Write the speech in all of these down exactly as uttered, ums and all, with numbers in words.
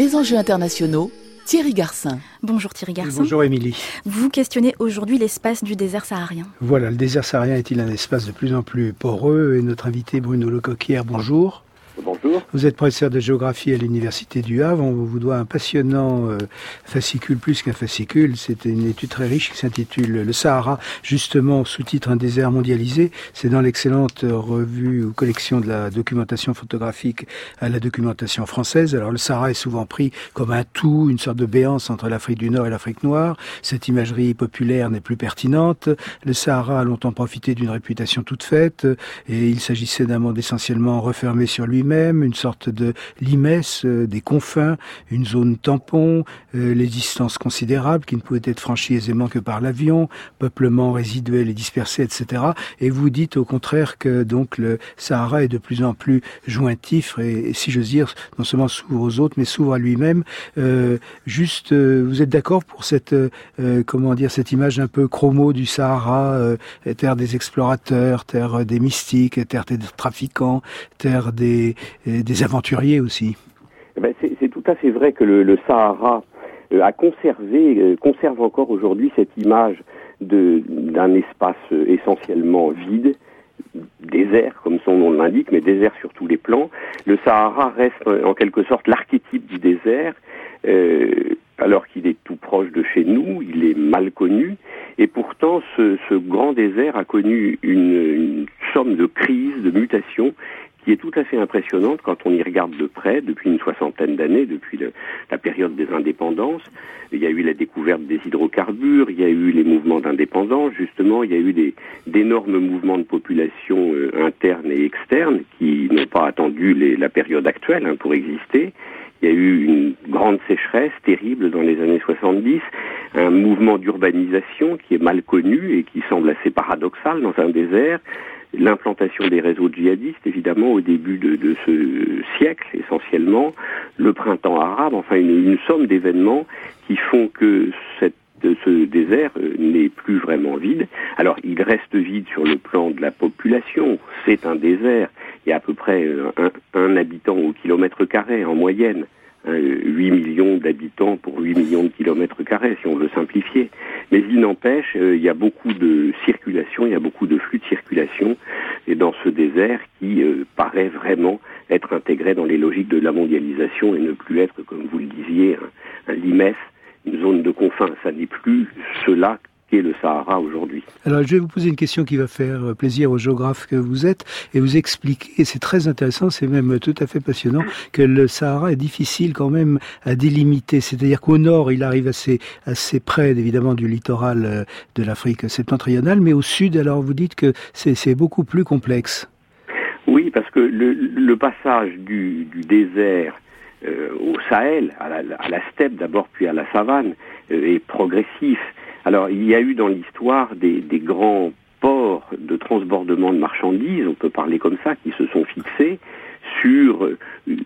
Les enjeux internationaux, Thierry Garcin. Bonjour Thierry Garcin. Bonjour Émilie. Vous questionnez aujourd'hui l'espace du désert saharien. Voilà, le désert saharien est-il un espace de plus en plus poreux? Et notre invité Bruno Lecoquière, bonjour. Bonjour. Vous êtes professeur de géographie à l'Université du Havre. On vous doit un passionnant euh, fascicule, plus qu'un fascicule. C'est une étude très riche qui s'intitule Le Sahara, justement sous-titre Un désert mondialisé. C'est dans l'excellente revue ou collection de la documentation photographique à la documentation française. Alors le Sahara est souvent pris comme un tout, une sorte de béance entre l'Afrique du Nord et l'Afrique noire. Cette imagerie populaire n'est plus pertinente. Le Sahara a longtemps profité d'une réputation toute faite et il s'agissait d'un monde essentiellement refermé sur lui même, une sorte de limesse euh, des confins, une zone tampon, euh, les distances considérables qui ne pouvaient être franchies aisément que par l'avion, peuplement résiduel et dispersé, et cetera. Et vous dites au contraire que donc le Sahara est de plus en plus jointif et, et si j'ose dire, non seulement s'ouvre aux autres, mais s'ouvre à lui-même. Euh, juste, euh, vous êtes d'accord pour cette euh, comment dire cette image un peu chromo du Sahara, euh, terre des explorateurs, terre des mystiques, terre des trafiquants, terre des des aventuriers aussi. Ben c'est, c'est tout à fait vrai que le, le Sahara euh, a conservé, euh, conserve encore aujourd'hui cette image de, d'un espace euh, essentiellement vide, désert comme son nom l'indique, mais désert sur tous les plans. Le Sahara reste euh, en quelque sorte l'archétype du désert, euh, alors qu'il est tout proche de chez nous, il est mal connu, et pourtant ce, ce grand désert a connu une, une somme de crises, de mutations, qui est tout à fait impressionnante quand on y regarde de près, depuis une soixantaine d'années, depuis le, la période des indépendances. Il y a eu la découverte des hydrocarbures, il y a eu les mouvements d'indépendance, justement, il y a eu des, d'énormes mouvements de population euh, internes et externes qui n'ont pas attendu les, la période actuelle hein, pour exister. Il y a eu une grande sécheresse terrible dans les années soixante-dix, un mouvement d'urbanisation qui est mal connu et qui semble assez paradoxal dans un désert, l'implantation des réseaux djihadistes, évidemment, au début de, de ce siècle, essentiellement, le printemps arabe, enfin une, une somme d'événements qui font que cette, ce désert n'est plus vraiment vide. Alors, il reste vide sur le plan de la population, c'est un désert, il y a à peu près un, un habitant au kilomètre carré en moyenne. huit millions d'habitants pour huit millions de kilomètres carrés, si on veut simplifier. Mais il n'empêche, euh, il y a beaucoup de circulation, il y a beaucoup de flux de circulation et dans ce désert qui euh, paraît vraiment être intégré dans les logiques de la mondialisation et ne plus être, comme vous le disiez, un, un limès, une zone de confins. Ça n'est plus cela qu'est le Sahara aujourd'hui. Alors, je vais vous poser une question qui va faire plaisir aux géographes que vous êtes et vous expliquer, et c'est très intéressant, c'est même tout à fait passionnant, que le Sahara est difficile quand même à délimiter. C'est-à-dire qu'au nord, il arrive assez, assez près, évidemment, du littoral de l'Afrique septentrionale, mais au sud, alors vous dites que c'est, c'est beaucoup plus complexe. Oui, parce que le, le passage du, du désert euh, au Sahel, à la, à la steppe d'abord, puis à la savane, euh, est progressif. Alors, il y a eu dans l'histoire des, des grands ports de transbordement de marchandises, on peut parler comme ça, qui se sont fixés sur euh,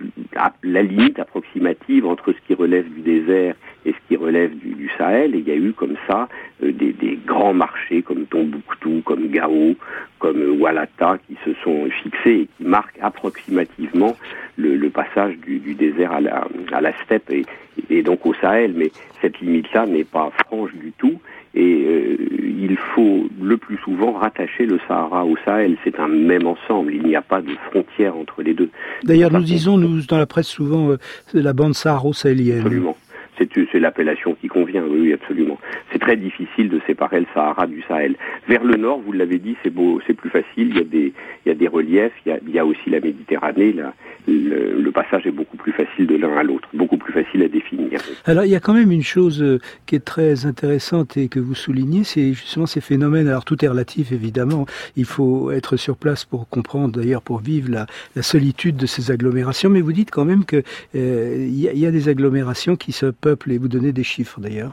la limite approximative entre ce qui relève du désert et ce qui relève du, du Sahel. Et il y a eu comme ça euh, des, des grands marchés comme Tombouctou, comme Gao, comme euh, Walata, qui se sont fixés et qui marquent approximativement le, le passage du, du désert à la, à la steppe et, et donc au Sahel. Mais cette limite-là n'est pas franche du tout. Et euh, il faut le plus souvent rattacher le Sahara au Sahel. C'est un même ensemble. Il n'y a pas de frontière entre les deux. D'ailleurs, nous disons, nous, dans la presse, souvent, euh, la bande saharo-sahélienne. Absolument. C'est, c'est l'appellation qui convient, oui, absolument. C'est très difficile de séparer le Sahara du Sahel. Vers le nord, vous l'avez dit, c'est beau, c'est plus facile. Il y a des, il y a des reliefs. Il y a, il y a aussi la Méditerranée. Là, le, le passage est beaucoup plus facile de l'un à l'autre, beaucoup plus facile à définir. Alors, il y a quand même une chose qui est très intéressante et que vous soulignez, c'est justement ces phénomènes. Alors, tout est relatif, évidemment. Il faut être sur place pour comprendre, d'ailleurs, pour vivre la, la solitude de ces agglomérations. Mais vous dites quand même que euh, il y a, il y a des agglomérations qui se peuple et vous donnez des chiffres d'ailleurs.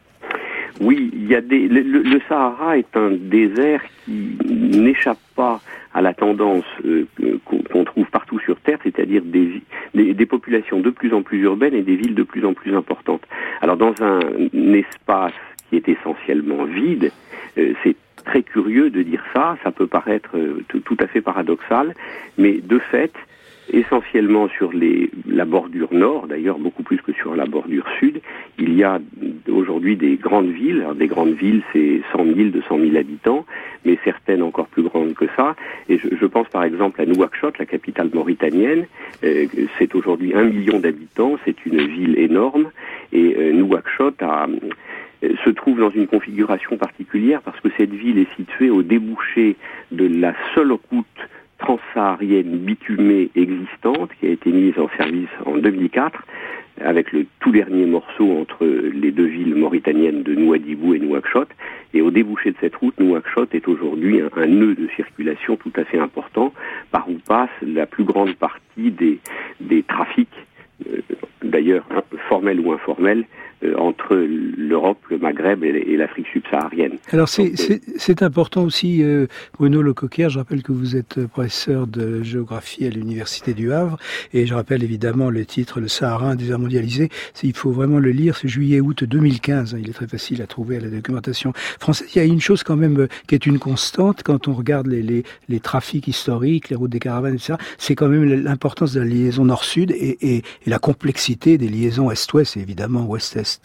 Oui, il y a des. Le, le Sahara est un désert qui n'échappe pas à la tendance euh, qu'on, qu'on trouve partout sur Terre, c'est-à-dire des, des, des populations de plus en plus urbaines et des villes de plus en plus importantes. Alors dans un, un espace qui est essentiellement vide, euh, c'est très curieux de dire ça, ça peut paraître euh, tout, tout à fait paradoxal, mais de fait, essentiellement sur les, la bordure nord, d'ailleurs beaucoup plus que sur la bordure sud. Il y a aujourd'hui des grandes villes. Alors, des grandes villes, c'est cent mille, deux cent mille habitants, mais certaines encore plus grandes que ça. Et je, je pense par exemple à Nouakchott, la capitale mauritanienne. Euh, c'est aujourd'hui un million d'habitants, c'est une ville énorme. Et euh, Nouakchott a, euh, se trouve dans une configuration particulière parce que cette ville est située au débouché de la seule route transsaharienne bitumée existante qui a été mise en service en deux mille quatre avec le tout dernier morceau entre les deux villes mauritaniennes de Nouadhibou et Nouakchott. Et au débouché de cette route, Nouakchott est aujourd'hui un, un nœud de circulation tout à fait important par où passe la plus grande partie des, des trafics, euh, d'ailleurs hein, formels ou informels, euh, entre l'Europe, le Maghreb et l'Afrique subsaharienne. Alors c'est, Donc, c'est, c'est important aussi, euh, Bruno Lecoquer, je rappelle que vous êtes professeur de géographie à l'Université du Havre, et je rappelle évidemment le titre « Le Sahara, un désert mondialisé ». Il faut vraiment le lire, c'est juillet-août deux mille quinze, hein, il est très facile à trouver à la documentation française. Il y a une chose quand même qui est une constante quand on regarde les, les, les trafics historiques, les routes des caravanes, et cetera, c'est quand même l'importance de la liaison nord-sud et, et, et la complexité des liaisons est-ouest et évidemment ouest-est.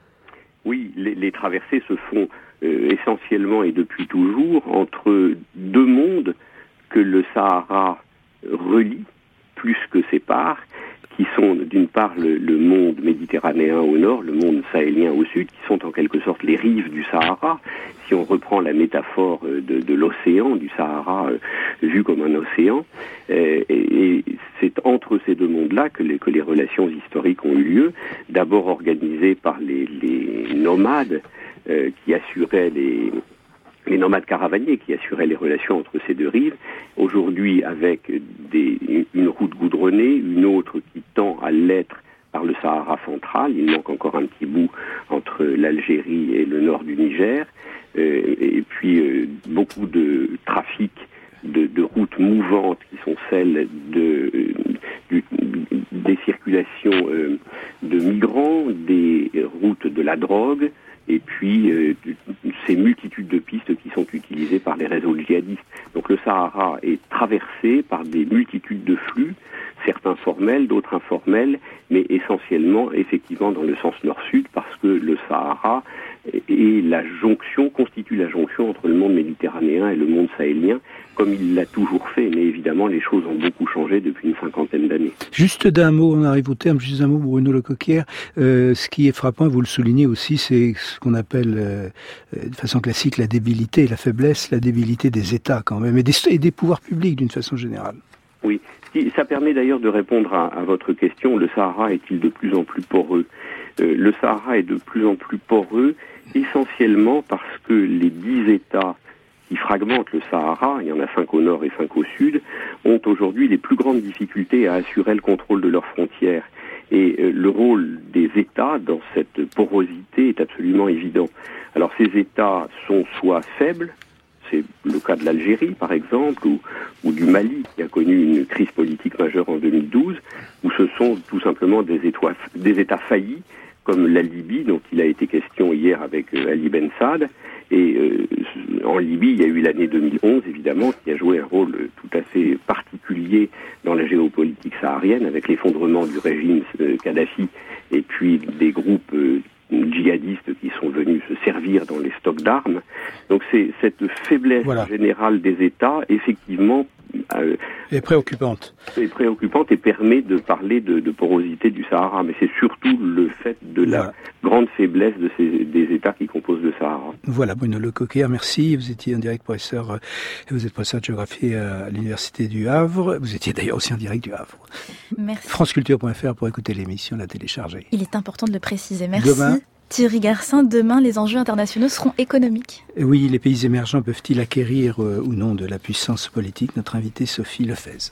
Oui, les, les traversées se font euh, essentiellement et depuis toujours entre deux mondes que le Sahara relie plus que sépare, qui sont d'une part le, le monde méditerranéen au nord, le monde sahélien au sud, qui sont en quelque sorte les rives du Sahara. Si on reprend la métaphore de, de l'océan, du Sahara euh, vu comme un océan, euh, et, et c'est entre ces deux mondes-là que les, que les relations historiques ont eu lieu, d'abord organisées par les, les nomades euh, qui assuraient les... les nomades caravaniers qui assuraient les relations entre ces deux rives, aujourd'hui avec des, une route goudronnée, une autre qui tend à l'être par le Sahara central. Il manque encore un petit bout entre l'Algérie et le nord du Niger, euh, et puis euh, beaucoup de trafic de, de routes mouvantes qui sont celles de, du, des circulations euh, de migrants, des routes de la drogue, et puis euh, ces multitudes de pistes qui sont utilisées par les réseaux djihadistes. Donc le Sahara est traversé par des multitudes de flux, certains formels, d'autres informels, mais essentiellement effectivement dans le sens nord-sud, parce que le Sahara est la jonction, constitue la jonction entre le monde méditerranéen et le monde sahélien, comme il l'a toujours fait, mais évidemment les choses ont beaucoup changé depuis une cinquantaine d'années. Juste d'un mot, on arrive au terme, juste un mot, Bruno Lecoquer. Euh, ce qui est frappant, vous le soulignez aussi, c'est ce qu'on appelle euh, de façon classique la débilité, la faiblesse, la débilité des États quand même, et des, et des pouvoirs publics d'une façon générale. Oui, ça permet d'ailleurs de répondre à, à votre question, le Sahara est-il de plus en plus poreux ? euh, Le Sahara est de plus en plus poreux, essentiellement parce que les dix États qui fragmentent le Sahara, il y en a cinq au nord et cinq au sud, ont aujourd'hui les plus grandes difficultés à assurer le contrôle de leurs frontières. Et euh, le rôle des États dans cette porosité est absolument évident. Alors ces États sont soit faibles, c'est le cas de l'Algérie par exemple, ou, ou du Mali qui a connu une crise politique majeure en deux mille douze, où ce sont tout simplement des États, des États faillis, comme la Libye, dont il a été question hier avec euh, Ali Ben Saad. Et euh, en Libye, il y a eu l'année deux mille onze, évidemment, qui a joué un rôle euh, tout à fait particulier dans la géopolitique saharienne, avec l'effondrement du régime euh, Kadhafi, et puis des groupes euh, djihadistes qui sont venus se servir dans les stocks d'armes. Donc c'est cette faiblesse voilà. générale des États, effectivement, euh, est préoccupante. Est préoccupante et permet de parler de, de porosité du Sahara, mais c'est surtout le fait de la voilà. grande faiblesse de ces, des États qui composent le Sahara. Voilà, Bruno Lecoquer, merci. Vous étiez en direct professeur, vous êtes professeur de géographie à l'Université du Havre. Vous étiez d'ailleurs aussi en direct du Havre. Merci. franceculture point f r pour écouter l'émission, la télécharger. Il est important de le préciser. Merci. Demain, Thierry Garcin, demain, les enjeux internationaux seront économiques. Oui, les pays émergents peuvent-ils acquérir euh, ou non de la puissance politique ? Notre invitée Sophie Lefèze.